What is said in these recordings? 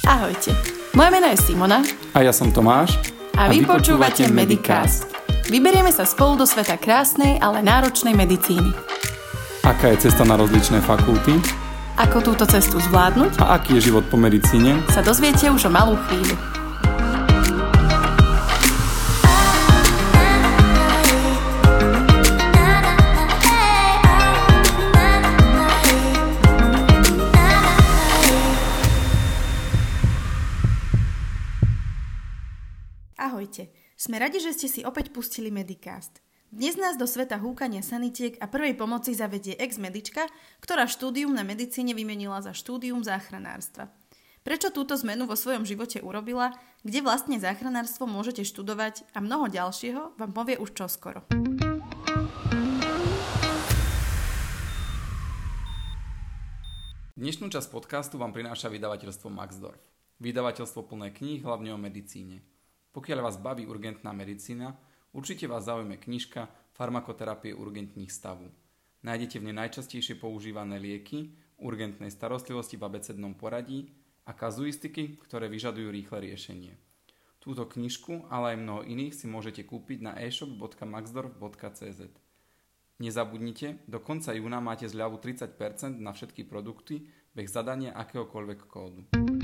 Ahojte, moje meno je Simona A ja som Tomáš a vy počúvate Medicast. Vyberieme sa spolu do sveta krásnej, ale náročnej medicíny. Aká je cesta na rozličné fakulty? Ako túto cestu zvládnuť? A aký je život po medicíne? Sa dozviete už o malú chvíľu. Ahojte, sme radi, že ste si opäť pustili Medicast. Dnes nás do sveta húkania sanitiek a prvej pomoci zavedie ex-medička, ktorá štúdium na medicíne vymenila za štúdium záchranárstva. Prečo túto zmenu vo svojom živote urobila, kde vlastne záchranárstvo môžete študovať a mnoho ďalšieho vám povie už čoskoro. Dnešnú časť podcastu vám prináša vydavateľstvo Maxdorf. Vydavateľstvo plné kníh, hlavne o medicíne. Pokiaľ vás baví urgentná medicína, určite vás zaujme knižka Farmakoterapie urgentných stavu. Nájdete v nej najčastejšie používané lieky, urgentnej starostlivosti v abecednom poradí a kazuistiky, ktoré vyžadujú rýchle riešenie. Túto knižku, ale aj mnoho iných si môžete kúpiť na e-shop.maxdorf.cz. Nezabudnite, do konca júna máte zľavu 30% na všetky produkty bez zadania akéhokoľvek kódu.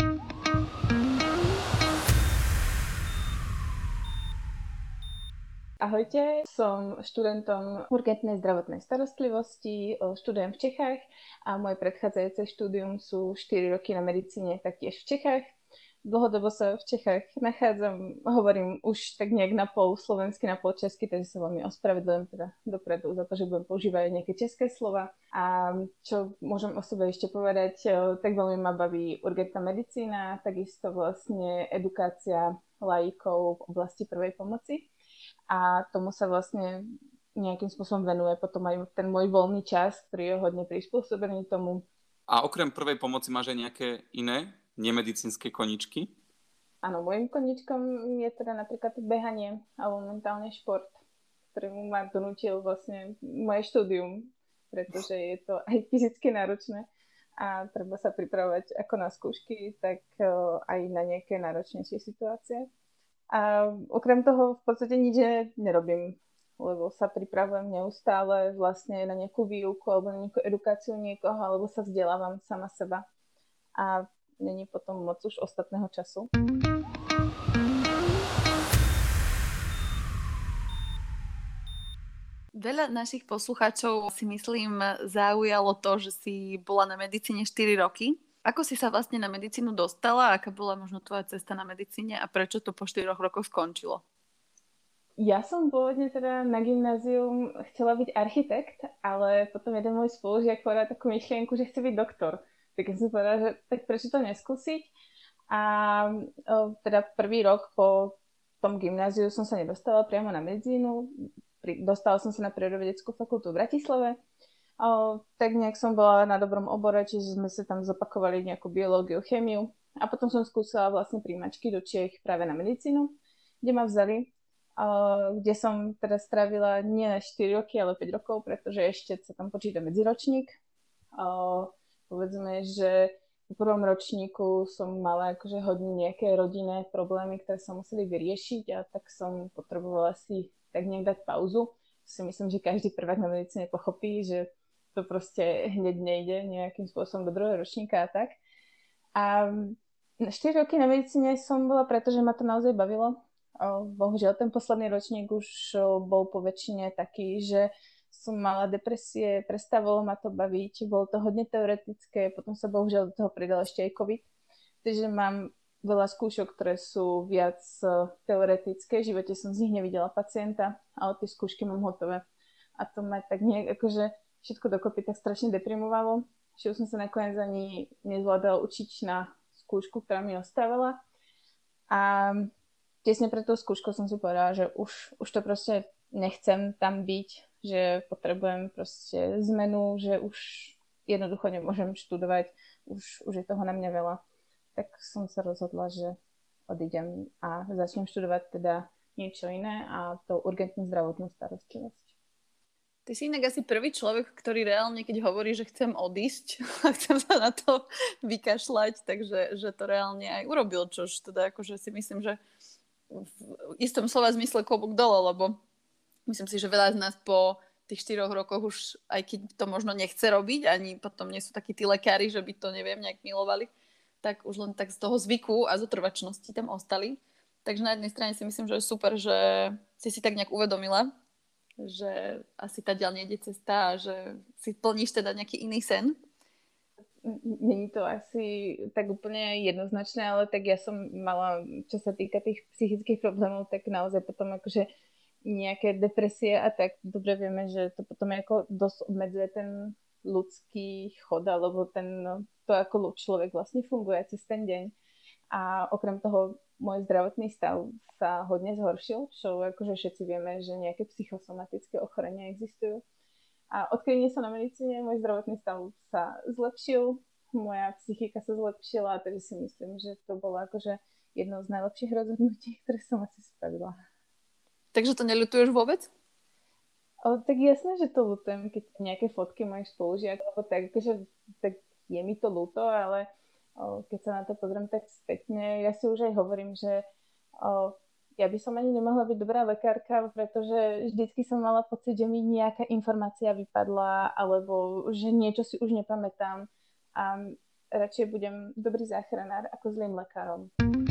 Ahojte, som študentom urgentnej zdravotnej starostlivosti, študujem v Čechách a moje predchádzajúce štúdium sú 4 roky na medicíne taktiež v Čechách. Dlhodobo sa v Čechách nachádzam, hovorím už tak nejak na pol slovensky, na pol česky, takže sa veľmi ospravedlňujem teda dopredu za to, že budem používať nejaké české slova. A čo môžem o sebe ešte povedať, tak veľmi ma baví urgentná medicína, takisto vlastne edukácia laikov v oblasti prvej pomoci. A tomu sa vlastne nejakým spôsobom venuje potom aj ten môj voľný čas, ktorý je hodne prispôsobený tomu. A okrem prvej pomoci máš aj nejaké iné nemedicínske koničky? Áno, môjim koničkom je teda napríklad behanie alebo momentálne šport, ktorý ma donútil vlastne moje štúdium, pretože je to aj fyzicky náročné a treba sa pripravovať ako na skúšky, tak aj na nejaké náročnejšie situácie. A okrem toho v podstate nič nerobím, lebo sa pripravujem neustále vlastne na nejakú výuku alebo na nejakú edukáciu niekoho, alebo sa vzdelávam sama seba. A není potom moc už ostatného času. Veľa našich poslucháčov si myslím zaujalo to, že si bola na medicíne 4 roky. Ako si sa vlastne na medicínu dostala? Aká bola možno tvoja cesta na medicíne a prečo to po 4 rokoch skončilo? Ja som pôvodne teda na gymnázium chcela byť architekt, ale potom jeden môj spolužiak povedal takú myšlienku, že chce byť doktor. Tak som povedala, že tak prečo to neskúsiť? A teda prvý rok po tom gymnáziu som sa nedostala priamo na medicínu. Dostala som sa na prírodovedeckú fakultu v Bratislave. Tak nejak som bola na dobrom obore, čiže sme sa tam zopakovali nejakú biológiu, chémiu a potom som skúsila vlastne príjmačky do Čiech práve na medicínu, kde ma vzali, kde som teda strávila nie 4 roky, ale 5 rokov, pretože ešte sa tam počíta medziročník. Povedzme, že v prvom ročníku som mala akože hodne nejaké rodinné problémy, ktoré sa museli vyriešiť a tak som potrebovala si tak nejak dať pauzu. Si myslím, že každý prvák na medicíne pochopí, že to proste hneď nejde nejakým spôsobom do druhého ročníka a tak. A 4 roky na medicíne som bola, pretože ma to naozaj bavilo. Bohužiaľ, ten posledný ročník už bol po väčšine taký, že som mala depresie, prestávalo ma to baviť, bolo to hodne teoretické, potom sa bohužiaľ do toho pridal ešte aj COVID. Takže mám veľa skúšok, ktoré sú viac teoretické. V živote som z nich nevidela pacienta, ale tie skúšky mám hotové. A to ma tak nejak akože všetko dokopy tak strašne deprimovalo, že už som sa nakoniec ani nezvládala učiť na skúšku, ktorá mi ostávala. A tesne pred tou skúškou som si povedala, že už to proste nechcem tam byť, že potrebujem proste zmenu, že už jednoducho nemôžem študovať, už je toho na mňa veľa. Tak som sa rozhodla, že odídem a začnem študovať teda niečo iné a to urgentnú zdravotnú starostlivosť. Ty Ty si inak asi prvý človek, ktorý reálne, keď hovorí, že chcem odísť a chcem sa na to vykašľať, takže že to reálne aj urobil, čož teda akože si myslím, že v istom slova zmysle klobúk dole, lebo myslím si, že veľa z nás po tých 4 rokoch už, aj keď to možno nechce robiť, ani potom nie sú takí tí lekári, že by to, neviem, nejak milovali, tak už len tak z toho zvyku a zotrvačnosti tam ostali. Takže na jednej strane si myslím, že je super, že si tak nejak uvedomila, že asi tá ďalej nejde cesta a že si plníš teda nejaký iný sen. Není to asi tak úplne jednoznačné, ale tak ja som mala, čo sa týka tých psychických problémov, tak naozaj potom akože nejaké depresie a tak dobre vieme, že to potom ako dosť obmedzuje ten ľudský chod, alebo to ako človek vlastne funguje cez ten deň. A okrem toho môj zdravotný stav sa hodne zhoršil, čo akože všetci vieme, že nejaké psychosomatické ochorenia existujú. A odkedy nie som na medicíne, môj zdravotný stav sa zlepšil, moja psychika sa zlepšila, takže si myslím, že to bolo akože jedno z najlepších rozhodnutí, ktoré som asi spravila. Takže to neľutuješ vôbec? Tak jasné, že to ľutujem, keď nejaké fotky mojich spolužiakov, alebo tak, akože, tak je mi to ľúto, ale keď sa na to pozriem tak spätne, ja si už aj hovorím, že ja by som ani nemohla byť dobrá lekárka, pretože vždycky som mala pocit, že mi nejaká informácia vypadla, alebo že niečo si už nepamätám a radšej budem dobrý záchranár ako zlým lekárom.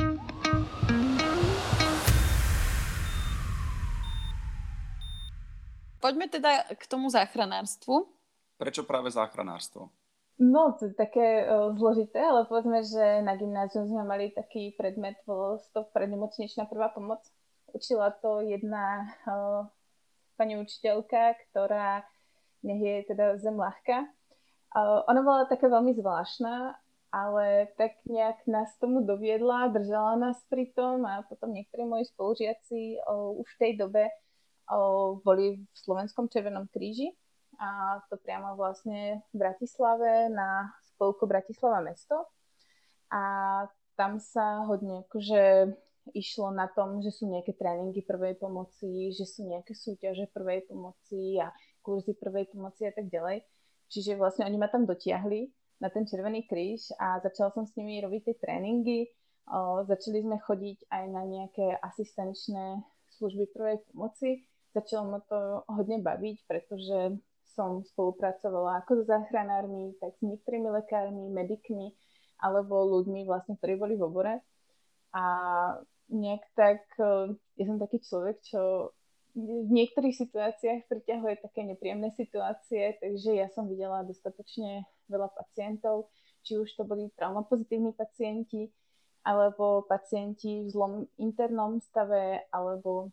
Poďme teda k tomu záchranárstvu. Prečo práve záchranárstvo? No, to je také zložité, ale povedzme, že na gymnáziu sme mali taký predmet, volal to prednemocničná prvá pomoc. Učila to jedna pani učiteľka, ktorá nech je teda zem ľahká. Ona bola taká veľmi zvláštna, ale tak nejak nás tomu doviedla, držala nás pri tom a potom niektorí moji spolužiaci už v tej dobe boli v Slovenskom Červenom kríži. A to priamo vlastne v Bratislave na spolku Bratislava mesto. A tam sa hodne akože išlo na tom, že sú nejaké tréningy prvej pomoci, že sú nejaké súťaže prvej pomoci a kurzy prvej pomoci a tak ďalej. Čiže vlastne oni ma tam dotiahli na ten Červený kríž a začala som s nimi robiť tie tréningy. Začali sme chodiť aj na nejaké asistenčné služby prvej pomoci. Začalo ma to hodne baviť, pretože som spolupracovala ako so záchranármi, tak s niektorými lekármi, medikmi alebo ľuďmi vlastne, ktorí boli v obore. A nejak tak, ja som taký človek, čo v niektorých situáciách priťahuje také nepríjemné situácie, takže ja som videla dostatočne veľa pacientov, či už to boli traumapozitívni pacienti, alebo pacienti v zlom internom stave, alebo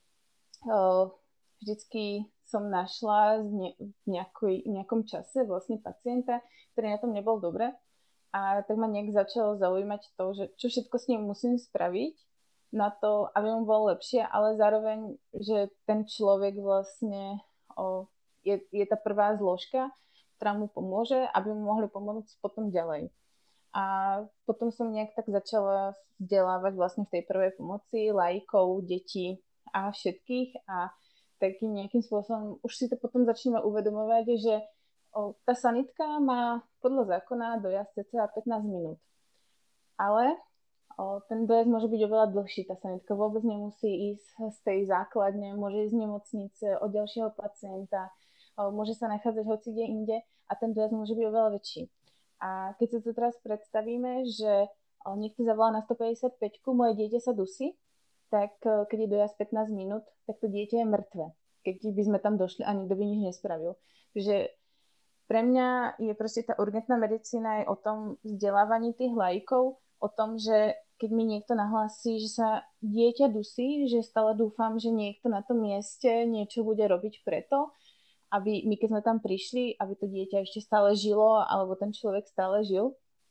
vždycky som našla v nejakom čase vlastne pacienta, ktorý na tom nebol dobre. A tak ma nejak začalo zaujímať to, že čo všetko s ním musím spraviť na to, aby mu bolo lepšie, ale zároveň, že ten človek vlastne je tá prvá zložka, ktorá mu pomôže, aby mu mohli pomôcť potom ďalej. A potom som nejak tak začala vzdelávať vlastne v tej prvej pomoci laikov, detí a všetkých a takým nejakým spôsobom už si to potom začneme uvedomovať, že tá sanitka má podľa zákona dojazd cca 15 minút. Ale ten dojazd môže byť oveľa dlhší. Tá sanitka vôbec nemusí ísť z tej základne, môže ísť z nemocnice, od ďalšieho pacienta, môže sa nachádzať hoci kde inde a ten dojazd môže byť oveľa väčší. A keď sa to teraz predstavíme, že niekto zavolá na 155, moje dieťa sa dusí, tak keď je dojazd 15 minút, tak to dieťa je mŕtve. Keď by sme tam došli a nikto by nič nespravil. Takže pre mňa je proste tá urgentná medicína aj o tom vzdelávaní tých laikov, o tom, že keď mi niekto nahlási, že sa dieťa dusí, že stále dúfam, že niekto na tom mieste niečo bude robiť preto, aby my keď sme tam prišli, aby to dieťa ešte stále žilo, alebo ten človek stále žil.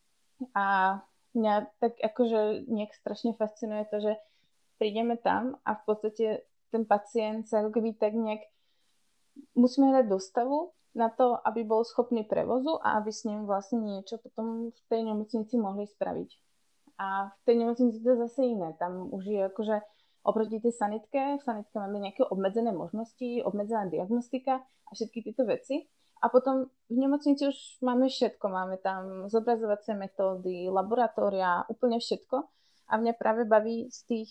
A mňa tak akože nejak strašne fascinuje to, že prídeme tam a v podstate ten pacient sa ako keby tak nejak musíme hľadať dostavu na to, aby bol schopný prevozu a aby s ním vlastne niečo potom v tej nemocnici mohli spraviť. A v tej nemocnici to zase iné. Tam už je akože Oproti tej sanitke, v sanitke máme nejaké obmedzené možnosti, obmedzená diagnostika a všetky tieto veci. A potom v nemocnici už máme všetko. Máme tam zobrazovacie metódy, laboratória, úplne všetko. A mňa práve baví z tých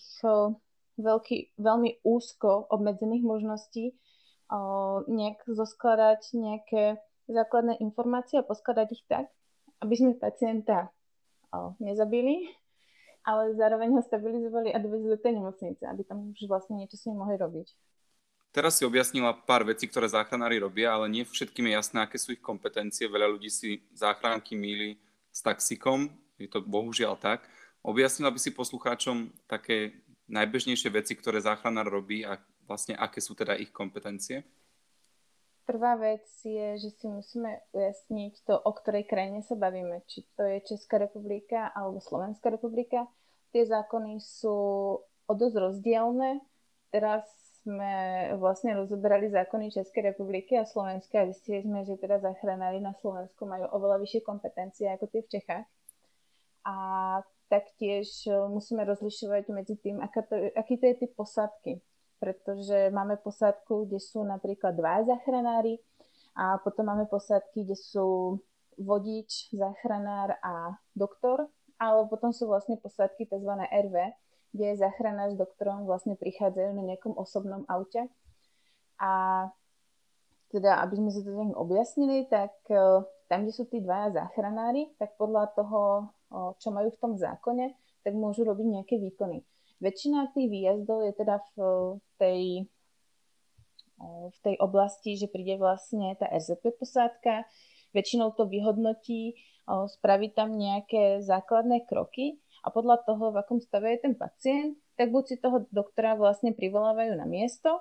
veľmi úzko obmedzených možností nejak zoskladať nejaké základné informácie a poskladať ich tak, aby sme pacienta nezabili, ale zároveň ho stabilizovali a dovezli do tej nemocnice, aby tam už vlastne niečo s ním mohli robiť. Teraz si objasnila pár vecí, ktoré záchranári robia, ale nie všetkým je jasné, aké sú ich kompetencie. Veľa ľudí si záchranky mýli s taxikom, je to bohužiaľ tak. Objasnila by si poslucháčom také najbežnejšie veci, ktoré záchranár robí a vlastne aké sú teda ich kompetencie? Prvá vec je, že si musíme ujasniť to, o ktorej krajine sa bavíme. Či to je Česká republika alebo Slovenská republika. Tie zákony sú o dosť rozdielne. Teraz sme vlastne rozoberali zákony Českej republiky a Slovenska a zistili sme, že teda záchranári na Slovensku majú oveľa vyššie kompetencie ako tie v Čechách. A taktiež musíme rozlišovať medzi tým, aký to je typ posádky. Pretože máme posádku, kde sú napríklad 2 záchranári a potom máme posádky, kde sú vodič, záchranár a doktor, ale potom sú vlastne posádky tzv. RV, kde je záchranár s doktorom vlastne prichádzajú na nejakom osobnom aute. A teda, aby sme si to tak objasnili, tak tam, kde sú tí 2 záchranári, tak podľa toho, čo majú v tom zákone, tak môžu robiť nejaké výkony. Väčšina tých výjazdov je teda v tej oblasti, že príde vlastne tá RZP posádka, väčšinou to vyhodnotí, spraví tam nejaké základné kroky a podľa toho, v akom stave je ten pacient, tak buď si toho doktora vlastne privolávajú na miesto,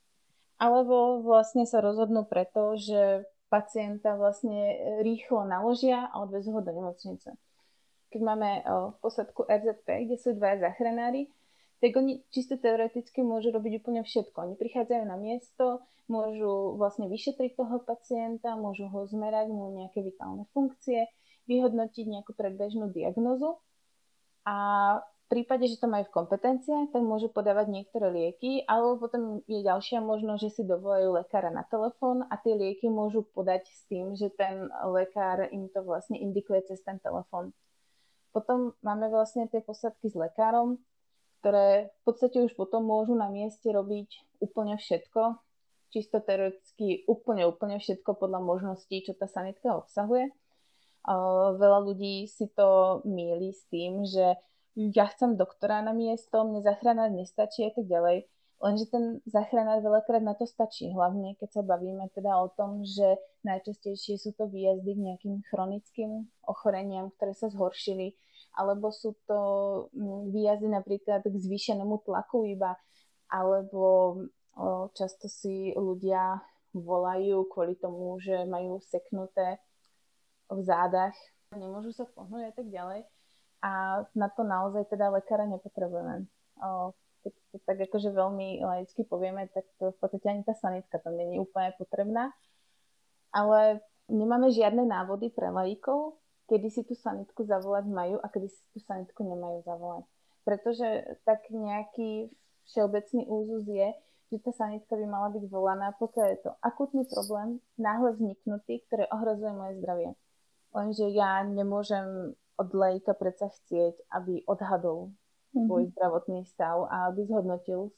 alebo vlastne sa rozhodnú preto, že pacienta vlastne rýchlo naložia a odvezú ho do nemocnice. Keď máme posádku RZP, kde sú 2 záchranári, tak oni čisto teoreticky môžu robiť úplne všetko. Oni prichádzajú na miesto, môžu vlastne vyšetriť toho pacienta, môžu ho zmerať, mu nejaké vitálne funkcie, vyhodnotiť nejakú predbežnú diagnozu a v prípade, že to majú v kompetenciách, tak môžu podávať niektoré lieky, alebo potom je ďalšia možnosť, že si dovolajú lekára na telefón a tie lieky môžu podať s tým, že ten lekár im to vlastne indikuje cez ten telefón. Potom máme vlastne tie posádky s lekárom, ktoré v podstate už potom môžu na mieste robiť úplne všetko, čisto teoreticky úplne všetko podľa možností, čo tá sanitka obsahuje. Veľa ľudí si to mýli s tým, že ja chcem doktora na miesto, mne záchranár nestačí a tak ďalej. Lenže ten záchranár veľakrát na to stačí, hlavne keď sa bavíme teda o tom, že najčastejšie sú to výjazdy k nejakým chronickým ochoreniam, ktoré sa zhoršili, alebo sú to výjazdy napríklad k zvýšenému tlaku iba, alebo často si ľudia volajú kvôli tomu, že majú seknuté v zádach, nemôžu sa pohnúť a tak ďalej. A na to naozaj teda lekára nepotrebujeme. Keď to tak akože veľmi laicky povieme, tak to v podstate ani tá sanitka tam nie je úplne potrebná. Ale nemáme žiadne návody pre laikov, kedy si tú sanitku zavolať majú a kedy si tú sanitku nemajú zavolať. Pretože tak nejaký všeobecný úzus je, že tá sanitka by mala byť volaná, pokiaľ je to akútny problém, náhle vzniknutý, ktoré ohrozuje moje zdravie. Lenže ja nemôžem od laika predsa chcieť, aby odhadol svoj zdravotný stav a aby zhodnotil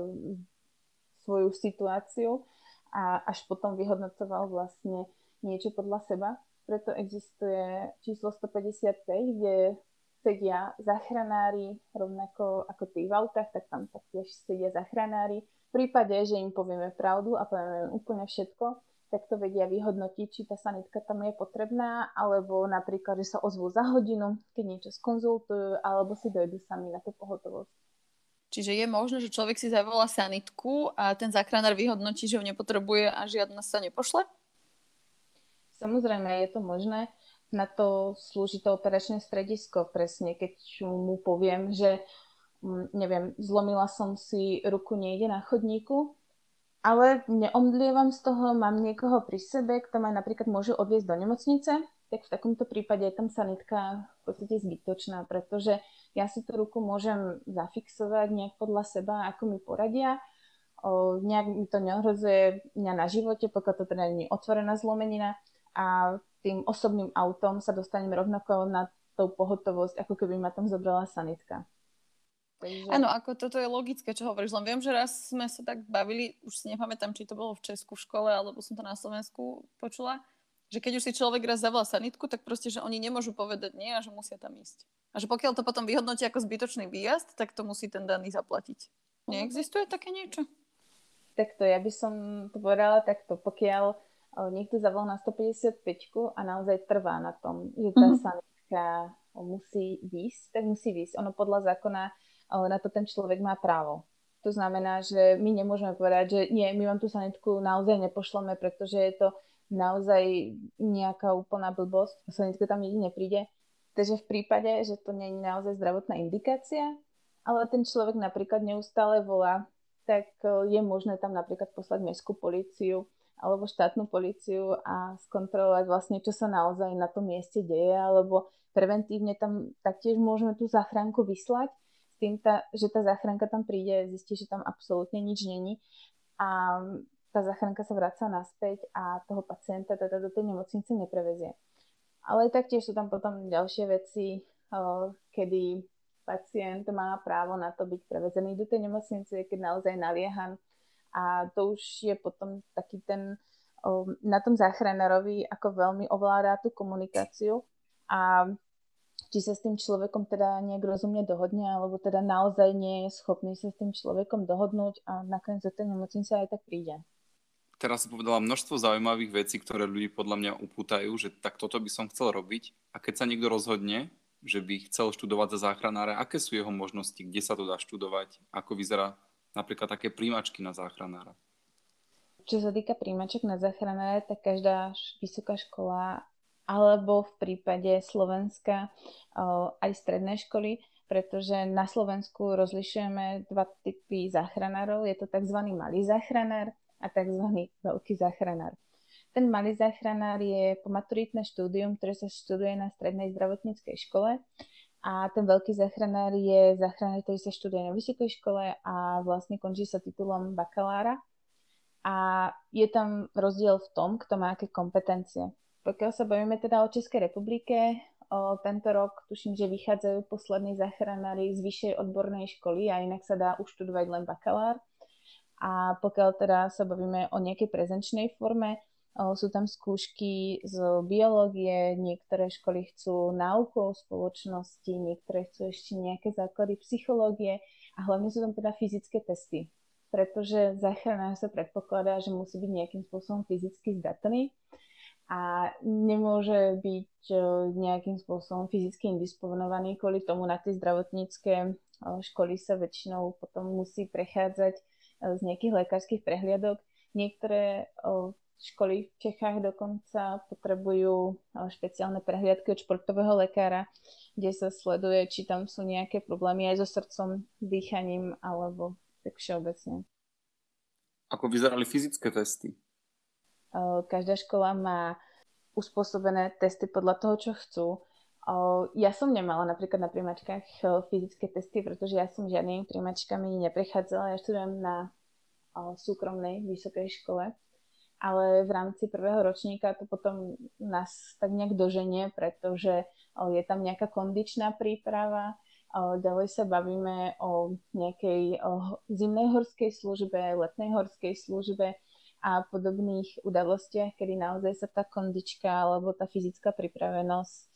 svoju situáciu a až potom vyhodnocoval vlastne niečo podľa seba. Preto existuje číslo 155, kde sedia záchranári, rovnako ako tí v autách, tak tam taktiež sedia záchranári. V prípade, že im povieme pravdu a povieme úplne všetko, tak to vedia vyhodnotiť, či tá sanitka tam je potrebná, alebo napríklad, že sa ozvú za hodinu, keď niečo skonzultujú, alebo si dojdú sami na tú pohotovosť. Čiže je možné, že človek si zavolá sanitku a ten záchranár vyhodnotí, že ho nepotrebuje a žiadna sa nepošle? Samozrejme, je to možné. Na to slúži to operačné stredisko presne, keď mu poviem, že neviem, zlomila som si ruku niekde na chodníku, ale neomdlievam z toho, mám niekoho pri sebe, kto ma napríklad môže odviezť do nemocnice tak v takomto prípade je tam sanitka v podstate zbytočná, pretože ja si tú ruku môžem zafixovať nejak podľa seba, ako mi poradia. Nejak mi to neohrozuje mňa na živote, pokiaľ to teda nie je otvorená zlomenina a tým osobným autom sa dostanem rovnako na tú pohotovosť, ako keby ma tam zobrala sanitka. Takže... Áno, ako toto je logické, čo hovoríš, len viem, že raz sme sa tak bavili, už si nepamätám, či to bolo v Česku v škole, alebo som to na Slovensku počula, že keď už si človek raz zavolá sanitku, tak proste, že oni nemôžu povedať nie a že musia tam ísť. A že pokiaľ to potom vyhodnotia ako zbytočný výjazd, tak to musí ten daný zaplatiť. Neexistuje také niečo? Takto, ja by som to povedala takto. Pokiaľ niekto zavolá na 155 a naozaj trvá na tom, že tá sanitka musí výjsť, tak musí výjsť. Ono podľa zákona na to ten človek má právo. To znamená, že my nemôžeme povedať, že nie, my vám tú sanitku naozaj nepošleme, pretože je to naozaj nejaká úplná blbosť, sanitka tam nikdy nepríde. Takže v prípade, že to nie je naozaj zdravotná indikácia, ale ten človek napríklad neustále volá, tak je možné tam napríklad poslať mestskú políciu alebo štátnu políciu a skontrolovať vlastne, čo sa naozaj na tom mieste deje, alebo preventívne tam taktiež môžeme tú záchranku vyslať s tým, že tá záchranka tam príde, zistí, že tam absolútne nič není a tá záchranka sa vracia naspäť a toho pacienta teda do tej nemocnice neprevezie. Ale taktiež sú tam potom ďalšie veci, kedy pacient má právo na to byť prevezený do tej nemocnice, keď naozaj naliehan. A to už je potom taký ten na tom záchranárovi, ako veľmi ovládá tú komunikáciu a či sa s tým človekom teda nejak rozumne dohodne, alebo teda naozaj nie je schopný sa s tým človekom dohodnúť a nakoniec do tej nemocnice aj tak príde. Teraz si povedala množstvo zaujímavých vecí, ktoré ľudí podľa mňa upútajú, že tak toto by som chcel robiť. A keď sa niekto rozhodne, že by chcel študovať za záchranára, aké sú jeho možnosti, kde sa to dá študovať, ako vyzerá napríklad také príjmačky na záchranára? Čo sa týka príjmaček na záchranára, tak každá vysoká škola alebo v prípade Slovenska aj stredné školy, pretože na Slovensku rozlišujeme dva typy záchranárov. Je to tzv. Malý záchranár a tzv. Veľký záchranár. Ten malý záchranár je pomaturitné štúdium, ktoré sa študuje na strednej zdravotníckej škole a ten veľký záchranár je záchranár, ktorý sa študuje na vysokej škole a vlastne končí sa titulom bakalára a je tam rozdiel v tom, kto má aké kompetencie. Pokiaľ sa bavíme teda o Českej republike, tento rok tuším, že vychádzajú poslední záchranári z vyššej odbornej školy a inak sa dá uštudovať len bakalár. A pokiaľ teda sa bavíme o nejakej prezenčnej forme, sú tam skúšky z biológie, niektoré školy chcú náuku o spoločnosti, niektoré chcú ešte nejaké základy psychológie a hlavne sú tam teda fyzické testy, pretože záchranár sa predpokladá, že musí byť nejakým spôsobom fyzicky zdatný a nemôže byť nejakým spôsobom fyzicky indisponovaný, kvôli tomu na tie zdravotnícke školy sa väčšinou potom musí prechádzať z nejakých lekárskych prehliadok. Niektoré školy v Čechách dokonca potrebujú špeciálne prehliadky od športového lekára, kde sa sleduje, či tam sú nejaké problémy aj so srdcom, s dýchaním alebo tak všeobecne. Ako vyzerali fyzické testy? Každá škola má uspôsobené testy podľa toho, čo chcú. Ja som nemala napríklad na prijímačkách fyzické testy, pretože ja som žiadnymi prijímačkami neprechádzala. Ja študujem na súkromnej vysokej škole, ale v rámci prvého ročníka to potom nás tak nejak doženie, pretože je tam nejaká kondičná príprava. Ďalej sa bavíme o nejakej zimnej horskej službe, letnej horskej službe a podobných udalostiach, kedy naozaj sa tá kondička alebo tá fyzická pripravenosť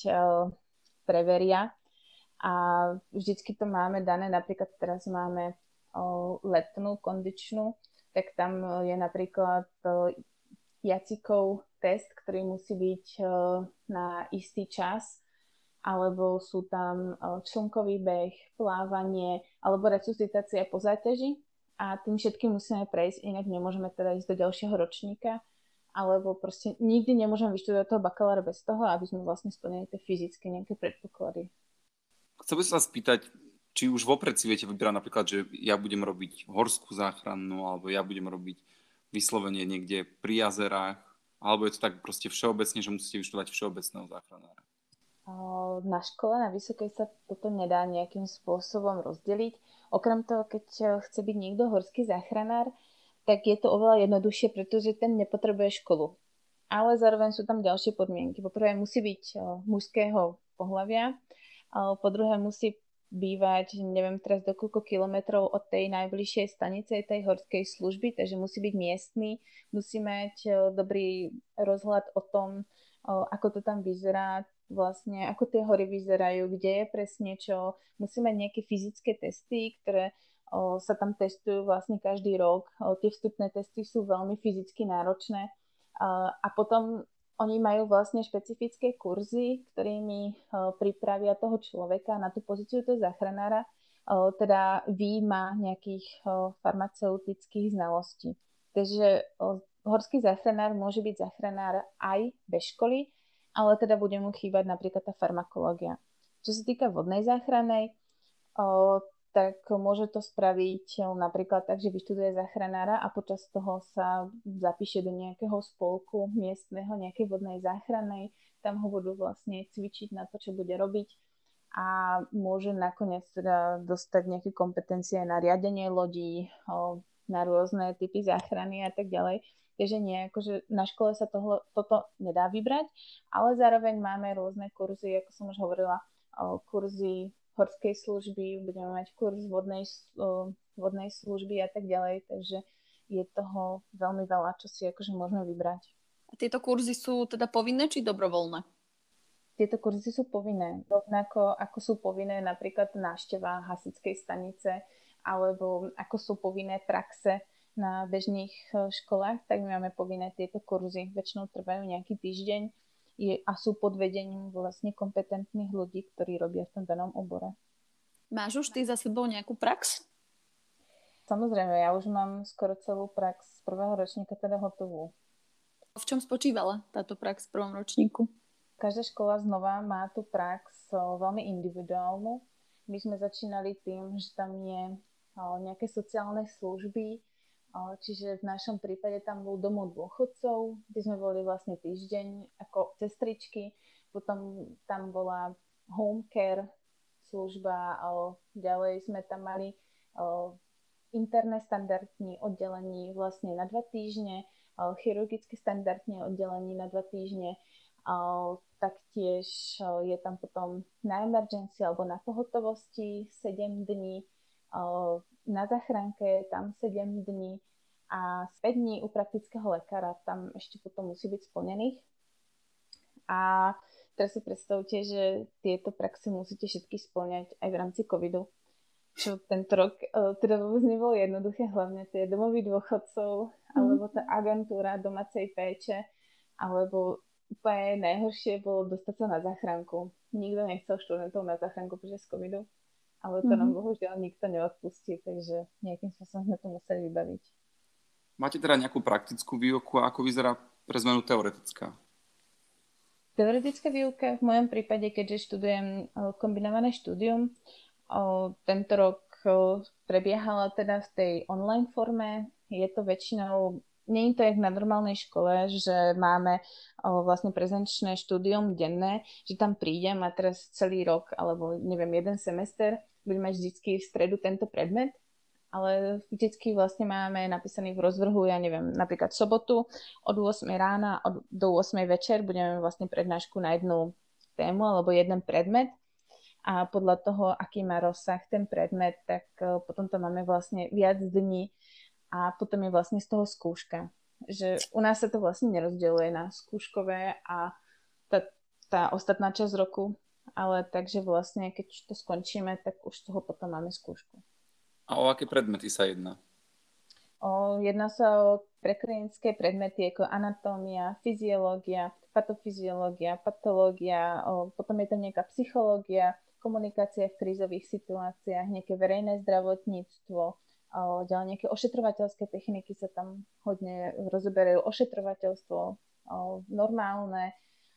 preveria. A vždycky to máme dané, napríklad teraz máme letnú kondičnú, tak tam je napríklad jacikov test, ktorý musí byť na istý čas, alebo sú tam člnkový beh, plávanie, alebo resuscitácia po záťaži. A tým všetkým musíme prejsť, inak nemôžeme teda ísť do ďalšieho ročníka, alebo proste nikdy nemôžeme vyštudovať toho bakalára bez toho, aby sme vlastne splnili tie fyzické nejaké predpoklady. Chcel by som sa spýtať, či už vopred si viete vybrať napríklad, že ja budem robiť horskú záchrannú, alebo ja budem robiť vyslovene niekde pri jazerách, Alebo je to tak proste všeobecne, že musíte vyštudovať všeobecného záchranára? Na škole, na vysokej sa toto nedá nejakým spôsobom rozdeliť. Okrem toho, keď chce byť niekto horský záchranár, tak je to oveľa jednoduchšie, pretože ten nepotrebuje školu. Ale zároveň sú tam ďalšie podmienky. Po prvé musí byť mužského pohlavia, po druhé musí bývať, neviem teraz do koľko kilometrov od tej najbližšej stanice tej horskej služby, takže musí byť miestny, musí mať dobrý rozhľad o tom, ako to tam vyzerá, vlastne ako tie hory vyzerajú, kde je presne čo. Musí mať nejaké fyzické testy, ktoré sa tam testujú vlastne každý rok. Tie vstupné testy sú veľmi fyzicky náročné. A potom oni majú vlastne špecifické kurzy, ktorými pripravia toho človeka na tú pozíciu toho záchranára, teda výjima nejakých farmaceutických znalostí. Takže horský záchranár môže byť záchranár aj bez školy, ale teda bude mu chýbať napríklad tá farmakológia. Čo sa týka vodnej záchrannej, tak môže to spraviť napríklad tak, že vyštuduje záchranára a počas toho sa zapíše do nejakého spolku miestneho, nejakej vodnej záchrannej. Tam ho budú vlastne cvičiť na to, čo bude robiť a môže nakoniec teda dostať nejaké kompetencie na riadenie lodí, na rôzne typy záchrany a tak ďalej. Takže nie, akože na škole sa toto nedá vybrať, ale zároveň máme rôzne kurzy, ako som už hovorila, kurzy horskej služby, budeme mať kurz vodnej služby a tak ďalej, takže je toho veľmi veľa, čo si akože môžeme vybrať. A tieto kurzy sú teda povinné či dobrovoľné? Tieto kurzy sú povinné, rovnako ako sú povinné napríklad návšteva hasičskej stanice alebo ako sú povinné praxe na bežných školách, tak my máme povinné tieto kurzy. Väčšinou trvajú nejaký týždeň a sú pod vedením vlastne kompetentných ľudí, ktorí robia v tom danom obore. Máš už ty za sebou nejakú prax? Samozrejme, ja už mám skoro celú prax z prvého ročníka teda hotovú. V čom spočívala táto prax v prvom ročníku? Každá škola znova má tú prax veľmi individuálnu. My sme začínali tým, že tam je nejaké sociálne služby, čiže v našom prípade tam bol domov dôchodcov, kde sme boli vlastne týždeň ako sestričky, potom tam bola home care služba, ďalej sme tam mali interné standardní oddelení vlastne na 2 týždne, chirurgické standardné oddelení na 2 týždne, taktiež je tam potom na emergency alebo na pohotovosti 7 dní, na záchranke tam 7 dní a 5 dní u praktického lekára tam ešte potom musí byť splnených. A teraz si predstavte, že tieto praxe musíte všetky splňať aj v rámci covidu, čo tento rok teda vôbec nebolo jednoduché, hlavne tie domovy dôchodcov alebo tá agentúra domácej péče, alebo úplne najhoršie bolo dostať sa na záchranku. Nikto nechcel študentov na záchranku počas covidu. Ale to nám bohužiaľ nikto neodpustí, takže nejakým spôsobom sme to museli vybaviť. Máte teda nejakú praktickú výuku a ako vyzerá pre zmenu teoretická? Teoretická výuka v mojom prípade, keďže študujem kombinované štúdium, tento rok prebiehala teda v tej online forme. Je to väčšinou, nie je to jak na normálnej škole, že máme vlastne prezenčné štúdium denné, že tam prídem a teraz celý rok, alebo neviem, jeden semester, budeme mať vždycky v stredu tento predmet, ale vždycky vlastne máme napísaný v rozvrhu, ja neviem, napríklad sobotu od 8 rána do 8 večer budeme vlastne prednášku na jednu tému alebo jeden predmet a podľa toho, aký má rozsah ten predmet, tak potom tam máme vlastne viac dní a potom je vlastne z toho skúška. Že u nás sa to vlastne nerozdeľuje na skúškové a tá ostatná časť roku, ale takže vlastne, keď to skončíme, tak už z toho potom máme skúšku. A o aké predmety sa jedná? Jedná sa o preklinické predmety ako anatómia, fyziológia, patofyziológia, patológia, potom je tam nejaká psychológia, komunikácia v krízových situáciách, nejaké verejné zdravotníctvo, ďalej nejaké ošetrovateľské techniky sa tam hodne rozoberajú, ošetrovateľstvo normálne,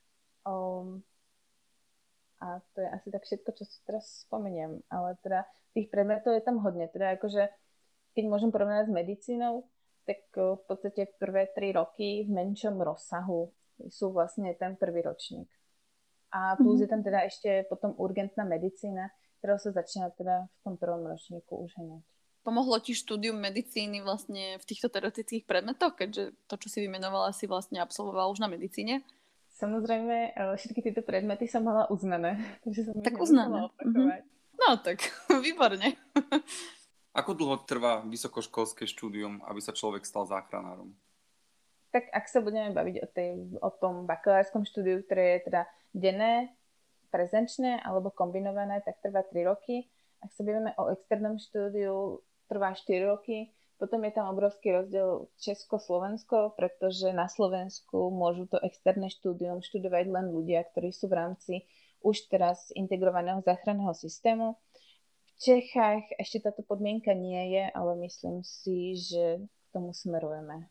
a to je asi tak všetko, čo si teraz spomeniem. Ale teda tých predmetov je tam hodne. Teda akože, keď môžem porovnať s medicínou, tak v podstate prvé 3 roky v menšom rozsahu sú vlastne ten prvý ročník. A plus je tam teda ešte potom urgentná medicína, ktorá sa začína teda v tom prvom ročníku už hneď. Pomohlo ti štúdium medicíny vlastne v týchto teoretických predmetoch, keďže to, čo si vymenovala, si vlastne absolvovala už na medicíne? Samozrejme, všetky tieto predmety som mala uznané. Takže som tak uznané. No tak, výborne. Ako dlho trvá vysokoškolské štúdium, aby sa človek stal záchranárom? Tak ak sa budeme baviť o tom bakalárskom štúdiu, ktoré je teda denné, prezenčné alebo kombinované, tak trvá 3 roky. Ak sa bavíme o externom štúdiu, trvá 4 roky. Potom je tam obrovský rozdiel Česko-Slovensko, pretože na Slovensku môžu to externé štúdium študovať len ľudia, ktorí sú v rámci už teraz integrovaného záchranného systému. V Čechách ešte táto podmienka nie je, ale myslím si, že k tomu smerujeme.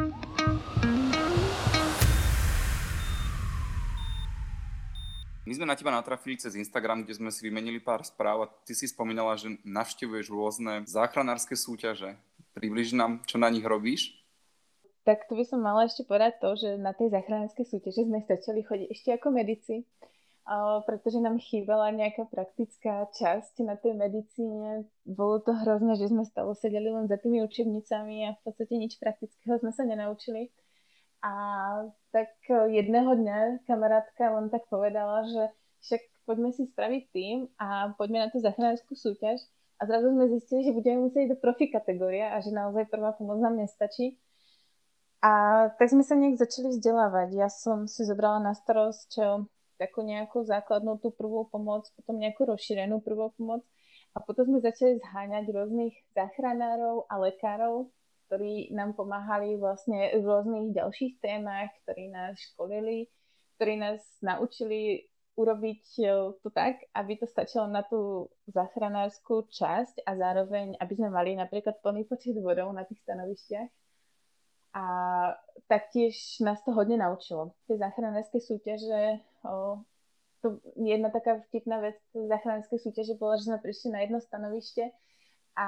My sme na teba natrafili cez Instagram, kde sme si vymenili pár správ a ty si spomínala, že navštevuješ rôzne záchranárske súťaže. Približ nám, čo na nich robíš? Tak tu by som mala ešte povedať to, že na tej záchranárskej súťaže sme začali chodiť ešte ako medici, pretože nám chýbala nejaká praktická časť na tej medicíne. Bolo to hrozné, že sme stále sedeli len za tými učebnicami a v podstate nič praktického sme sa nenaučili. A tak jedného dňa kamarátka len tak povedala, že však poďme si spraviť tým a poďme na tú záchranárskú súťaž. A zrazu sme zistili, že budeme musieť ísť do profi kategórie a že naozaj prvá pomoc nám nestačí. A tak sme sa nejak začali vzdelávať. Ja som si zobrala na starosť takú nejakú základnú tú prvú pomoc, potom nejakú rozšírenú prvú pomoc. A potom sme začali zháňať rôznych záchranárov a lekárov, ktorí nám pomáhali vlastne v rôznych ďalších témach, ktorí nás školili, ktorí nás naučili urobiť to tak, aby to stačilo na tú záchranárskú časť a zároveň, aby sme mali napríklad plný počet bodov na tých stanovištiach. A taktiež nás to hodne naučilo. Tie záchranárske súťaže, to jedna taká vtipná vec záchranárskej súťaže bola, že sme prišli na jedno stanovište a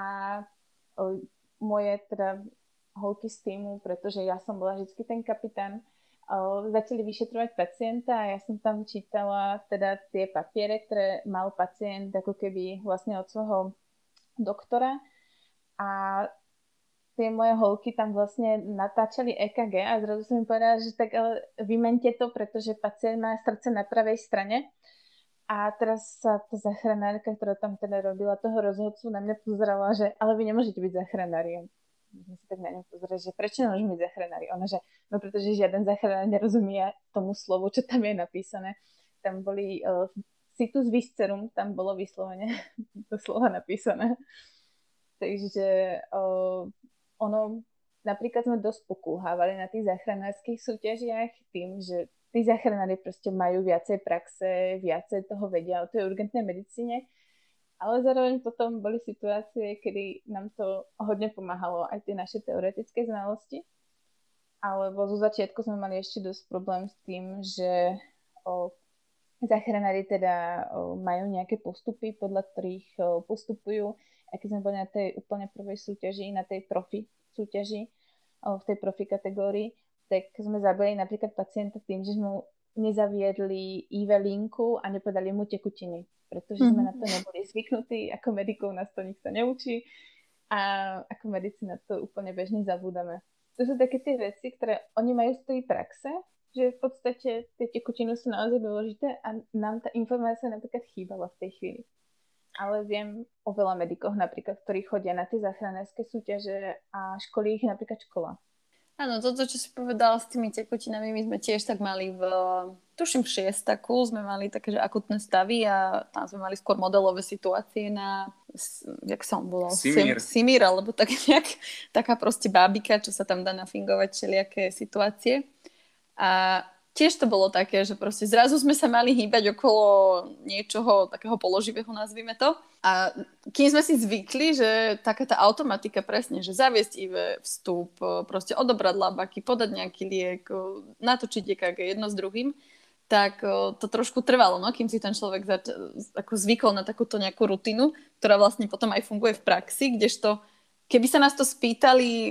moje teda holky z týmu, pretože ja som bola vždy ten kapitán, začali vyšetrovať pacienta a ja som tam čítala teda tie papiere, ktoré mal pacient ako keby vlastne od svojho doktora a tie moje holky tam vlastne natáčali EKG a zrazu som mi povedala, že tak ale vymente to, pretože pacient má srdce na pravej strane. A teraz sa tá záchranárka, ktorá tam teda robila toho rozhodcu, na mňa pozerala, že ale vy nemôžete byť záchranári. My sme si tak na ňu pozerali, že prečo nemôžeme byť záchranári? Ona, že no pretože žiaden záchranár nerozumie tomu slovu, čo tam je napísané. Tam boli situs viscerum, tam bolo vyslovene to slovo napísané. Takže napríklad sme dosť pokulhávali na tých záchranárskych súťažiach tým, že tí záchranári proste majú viacej praxe, viacej toho vedia o tej urgentnej medicíne, ale zároveň potom boli situácie, kedy nám to hodne pomáhalo aj tie naše teoretické znalosti, alebo zo začiatku sme mali ešte dosť problém s tým, že záchranári teda majú nejaké postupy, podľa ktorých postupujú. A keď sme boli na tej úplne prvej súťaži, na tej profi súťaži, v tej profi kategórii, tak sme zabili napríklad pacienta tým, že sme nezaviedli IV linku a nepodali mu tekutiny, pretože sme na to neboli zvyknutí, ako medikov nás to nikto neučí a ako medici na to úplne bežne zabúdame. To sú také tie veci, ktoré oni majú z tej praxe, že v podstate tie tekutiny sú naozaj dôležité a nám tá informácia napríklad chýbala v tej chvíli. Ale viem o veľa medikoch napríklad, ktorí chodia na tie záchranárske súťaže a školí ich napríklad škola. Áno, toto, čo si povedala s tými tekutinami, my sme tiež tak mali tuším v 6. sme mali také, že akutné stavy a tam sme mali skôr modelové situácie na, jak som volal? Simír, alebo tak nejak, taká proste bábika, čo sa tam dá nafingovať všelijaké situácie. A tiež to bolo také, že proste zrazu sme sa mali hýbať okolo niečoho takého položivého, nazvime to. A kým sme si zvykli, že taká tá automatika presne, že zaviesť IV, vstup, proste odobrať labaky, podať nejaký liek, natočiť EKG jedno s druhým, tak to trošku trvalo, no, kým si ten človek ako zvykol na takúto nejakú rutinu, ktorá vlastne potom aj funguje v praxi, kdežto keby sa nás to spýtali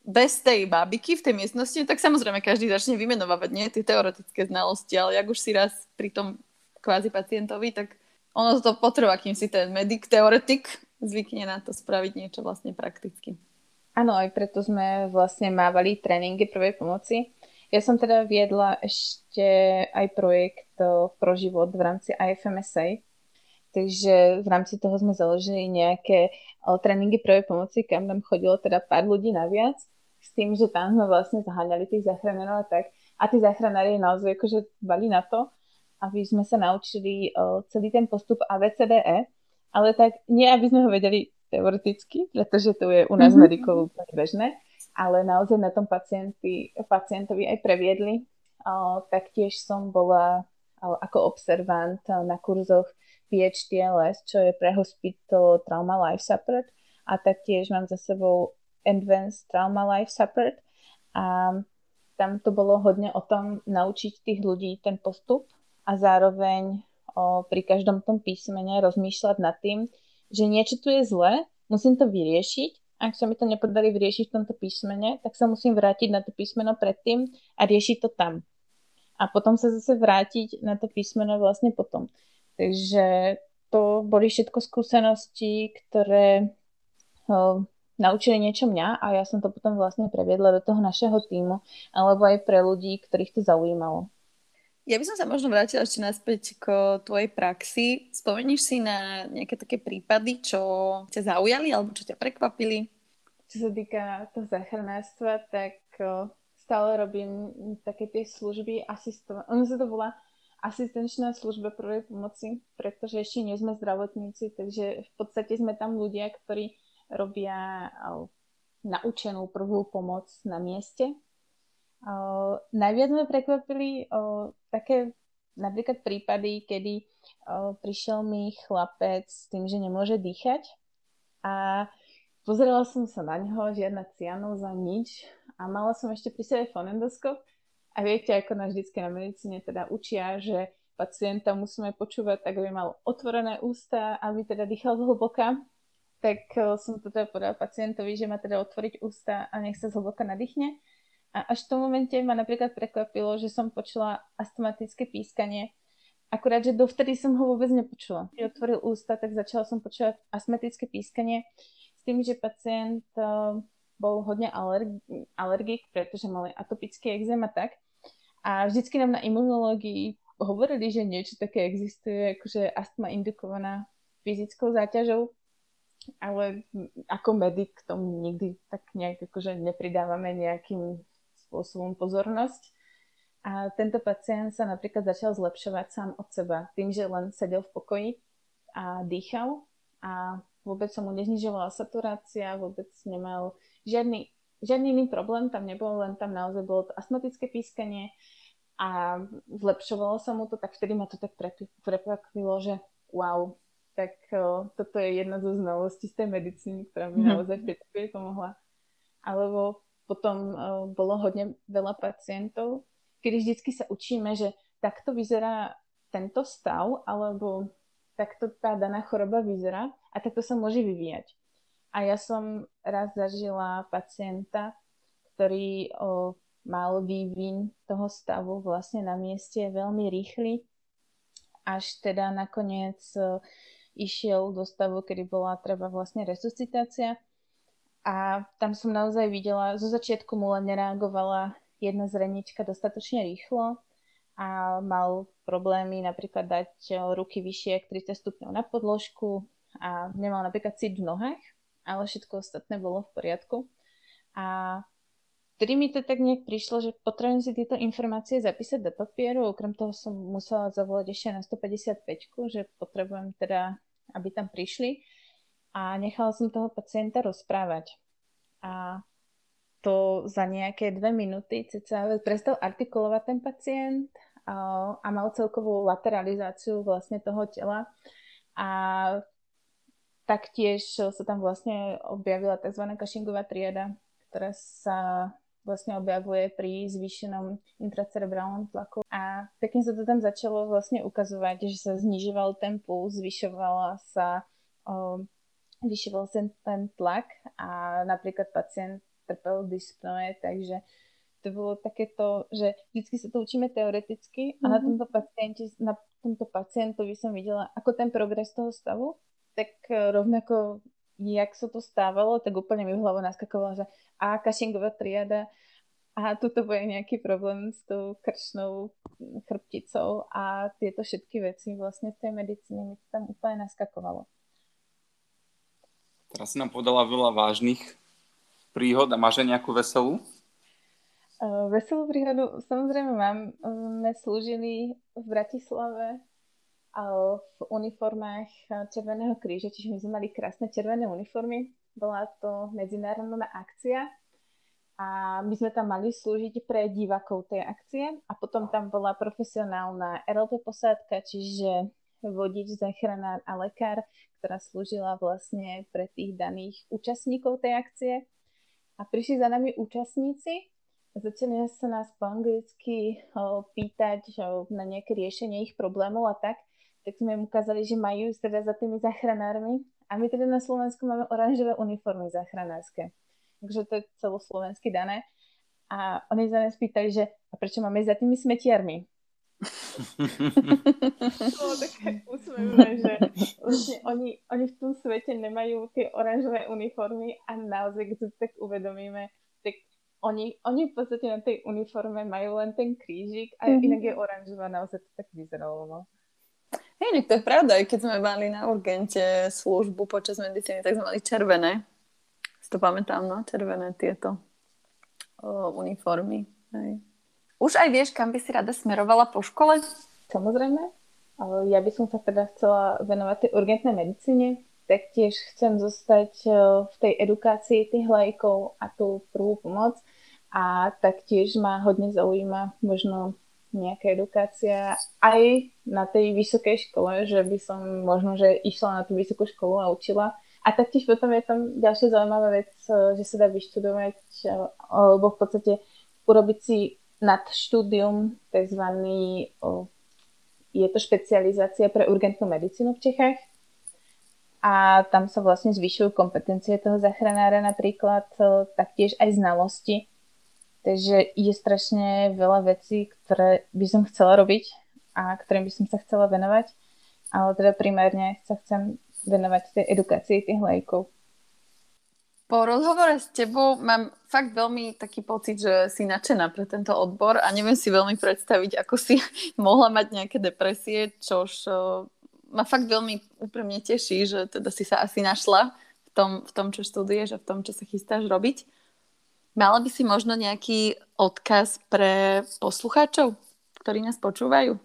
bez tej bábiky v tej miestnosti, tak samozrejme každý začne vymenovávať nie tie teoretické znalosti, ale jak už si raz pri tom kvázi pacientovi, tak ono to potrvá, kým si ten medic, teoretik zvykne na to spraviť niečo vlastne prakticky. Áno, aj preto sme vlastne mávali tréningy prvej pomoci. Ja som teda viedla ešte aj projekt pro život v rámci IFMSA, takže v rámci toho sme založili nejaké tréningy prvej pomoci, kam nám chodilo teda pár ľudí naviac, s tým, že tam sme vlastne zaháňali tých záchranárov a tak. A tí záchranári naozaj akože dbali na to, aby sme sa naučili celý ten postup ABCDE, ale tak nie, aby sme ho vedeli teoreticky, pretože to je u nás medikov úplne bežné, ale naozaj na tom pacientovi aj previedli. Taktiež som bola ako observant na kurzoch PHTLS, čo je Pre-Hospital Trauma Life Support, a taktiež mám za sebou Advanced Trauma Life Support, a tam to bolo hodne o tom naučiť tých ľudí ten postup a zároveň pri každom tom písmene rozmýšľať nad tým, že niečo tu je zlé, musím to vyriešiť. Ak sa mi to nepodarí vyriešiť v tomto písmene, tak sa musím vrátiť na to písmeno predtým a riešiť to tam. A potom sa zase vrátiť na to písmeno vlastne potom. Takže to boli všetko skúsenosti, ktoré naučili niečo mňa, a ja som to potom vlastne previedla do toho našeho tímu, alebo aj pre ľudí, ktorých to zaujímalo. Ja by som sa možno vrátila ešte naspäť k tvojej praxi. Spomeníš si na nejaké také prípady, čo ťa zaujali alebo čo ťa prekvapili? Čo sa týka toho záchranárstva, tak stále robím také tie služby ono sa to volá asistenčná služba prvej pomoci, pretože ešte nie sme zdravotníci, takže v podstate sme tam ľudia, ktorí robia naučenú prvú pomoc na mieste. Najviac sme prekvapili také napríklad prípady, kedy prišiel mi chlapec s tým, že nemôže dýchať, a pozerala som sa na ňoho, žiadna cianóza, nič, a mala som ešte pri sebe fonendoskop. A viete, ako nás vždycky na medicíne teda učia, že pacienta musíme počúvať tak, aby mal otvorené ústa, aby teda dýchal zhlboka. Tak som to teda povedala pacientovi, že má teda otvoriť ústa a nech sa zhlboka nadýchne. A až v tom momente ma napríklad prekvapilo, že som počula astmatické pískanie. Akurát, že dovtedy som ho vôbec nepočula. Keď otvoril ústa, tak začala som počúvať astmatické pískanie s tým, že pacient bol hodne alergik, pretože mal atopický exém a tak. A vždycky nám na imunológii hovorili, že niečo také existuje, akože astma indukovaná fyzickou záťažou, ale ako medic k tomu nikdy tak nejak akože nepridávame nejakým spôsobom pozornosť. A tento pacient sa napríklad začal zlepšovať sám od seba tým, že len sedel v pokoji a dýchal, a vôbec sa mu neznižovala saturácia, vôbec nemal žiadny iný problém, tam nebol, len tam naozaj bolo to astmatické pískanie a zlepšovalo sa mu to, tak vtedy ma to tak prekvapilo, že wow, tak toto je jedna zo znalostí z tej medicíny, ktorá mi naozaj vtedy pomohla. Alebo potom bolo hodne veľa pacientov, kedy vždycky sa učíme, že takto vyzerá tento stav, alebo takto tá daná choroba vyzerá a takto sa môže vyvíjať. A ja som raz zažila pacienta, ktorý mal vývin toho stavu vlastne na mieste veľmi rýchly, až teda nakoniec išiel do stavu, kedy bola treba vlastne resuscitácia. A tam som naozaj videla, zo začiatku mu len nereagovala jedna zrenička dostatočne rýchlo a mal problémy napríklad dať ruky vyššie ako 30 stupňov na podložku a nemal napríklad cít v nohách, ale všetko ostatné bolo v poriadku. A vtedy mi to tak nejak prišlo, že potrebujem si tieto informácie zapísať do papieru. Okrem toho som musela zavolať ešte na 155, že potrebujem teda, aby tam prišli. A nechala som toho pacienta rozprávať. A to za nejaké 2 minúty cca prestal artikulovať ten pacient a mal celkovú lateralizáciu vlastne toho tela. A taktiež sa tam vlastne objavila tzv. Cushingová triada, ktorá sa vlastne objavuje pri zvýšenom intracerebrálnom tlaku. A pekne sa to tam začalo vlastne ukazovať, že sa znižoval ten puls, zvyšoval sa ten tlak a napríklad pacient trpel dysplné, takže to bolo takéto, že vždycky sa to učíme teoreticky a na tomto pacientovi som videla, ako ten progres toho stavu, tak rovnako, jak sa to stávalo, tak úplne mi v hlavu naskakovalo, že Cushingová triada a tuto bude nejaký problém s tou krčnou chrbticou a tieto všetky veci vlastne v tej medicíne mi to tam úplne naskakovalo. Teraz si nám podala veľa vážnych príhod a máš aj nejakú veselú? Veselú príhodu samozrejme mám. Sme slúžili v Bratislave v uniformách Červeného kríža, čiže my sme mali krásne červené uniformy. Bola to medzinárodná akcia a my sme tam mali slúžiť pre divákov tej akcie a potom tam bola profesionálna RLP posádka, čiže vodič, záchranár a lekár, ktorá slúžila vlastne pre tých daných účastníkov tej akcie. A prišli za nami účastníci, začali sa nás po anglicky pýtať na nejaké riešenie ich problémov a tak sme im ukázali, že majú teda za tými záchranármi a my teda na Slovensku máme oranžové uniformy záchranárske. Takže to je celoslovensky dané. A oni sa nás pýtali, že a prečo máme za tými smetiarmi? To bolo také úsmevné, že vlastne oni v tom svete nemajú tie oranžové uniformy a naozaj, keď si tak uvedomíme, tak oni v podstate na tej uniforme majú len ten krížik a inak je oranžová, naozaj to tak vyzeralo. No. Hej, to je pravda, aj keď sme mali na urgente službu počas medicíny, tak sme mali červené. Si to pamätám, no, červené tieto uniformy. Hej. Už aj vieš, kam by si rada smerovala po škole? Samozrejme. Ja by som sa teda chcela venovať tej urgentnej medicíne. Taktiež chcem zostať v tej edukácii tých lajkov a tú prvú pomoc. A taktiež ma hodne zaujíma možno nejaká edukácia aj na tej vysokej škole, že by som možno, že išla na tú vysokú školu a učila. A taktiež potom je tam ďalšia zaujímavá vec, že sa dá vyštudovať alebo v podstate urobiť si nad štúdium takzvaný, je to špecializácia pre urgentnú medicínu v Čechách a tam sa vlastne zvyšujú kompetencie toho záchranára napríklad, taktiež aj znalosti. Takže je strašne veľa vecí, ktoré by som chcela robiť a ktorým by som sa chcela venovať, ale teda primárne sa chcem venovať tej edukácii tých lajkov. Po rozhovore s tebou mám fakt veľmi taký pocit, že si nadšená pre tento odbor a neviem si veľmi predstaviť, ako si mohla mať nejaké depresie, čož ma fakt veľmi úprimne teší, že teda si sa asi našla v tom, čo študuješ a v tom, čo sa chystáš robiť. Mala by si možno nejaký odkaz pre poslucháčov, ktorí nás počúvajú?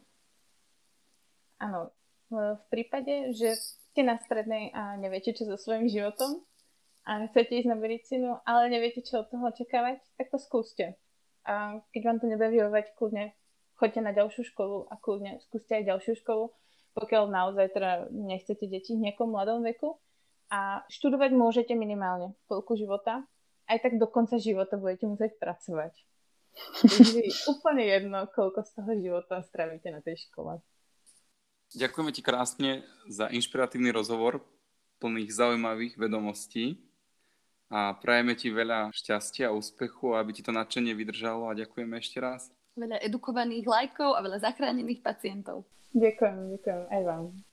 Áno. V prípade, že ste na strednej a neviete, čo so svojím životom a chcete ísť na medicínu, ale neviete, čo od toho očakávať, tak to skúste. A keď vám to nebude vyhovovať, kľudne choďte na ďalšiu školu a kľudne skúste aj ďalšiu školu, pokiaľ naozaj teda nechcete deti v nejakom mladom veku. A študovať môžete minimálne toľko života, aj tak do konca života budete musieť pracovať. Takže je úplne jedno, koľko z toho života stravíte na tej škole. Ďakujeme ti krásne za inšpiratívny rozhovor, plných zaujímavých vedomostí a prajeme ti veľa šťastia a úspechu, aby ti to nadšenie vydržalo a ďakujeme ešte raz. Veľa edukovaných lajkov a veľa zachránených pacientov. Ďakujem aj vám.